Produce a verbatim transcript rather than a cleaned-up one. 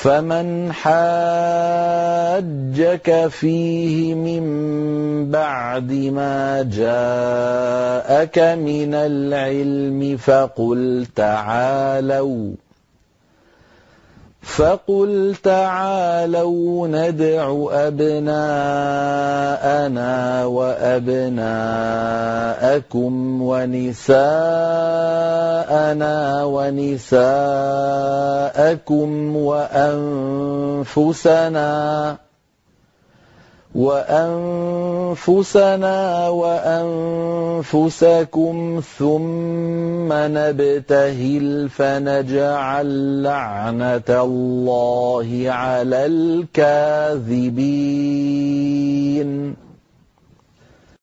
فَمَنْ حَاجَّكَ فِيهِ مِن بَعْدِ مَا جَاءَكَ مِنَ الْعِلْمِ فَقُلْ تَعَالَوْا فَقُلْ تَعَالَوْا نَدْعُ أَبْنَاءَنَا وَأَبْنَاءَكُمْ وَنِسَاءَنَا وَنِسَاءَكُمْ وَأَنفُسَنَا وَأَنفُسَنَا وَأَنفُسَكُمْ ثُمَّ نَبْتَهِلْ فَنَجْعَلْ لَعْنَتَ اللَّهِ عَلَى الْكَاذِبِينَ